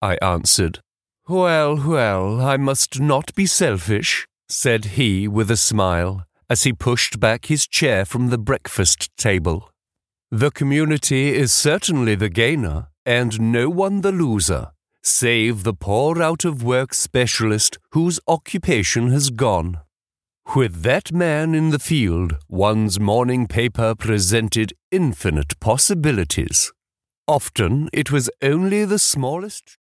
I answered. Well, well, I must not be selfish, said he with a smile, as he pushed back his chair from the breakfast table. The community is certainly the gainer, and no one the loser, save the poor out-of-work specialist whose occupation has gone. With that man in the field, one's morning paper presented infinite possibilities. Often it was only the smallest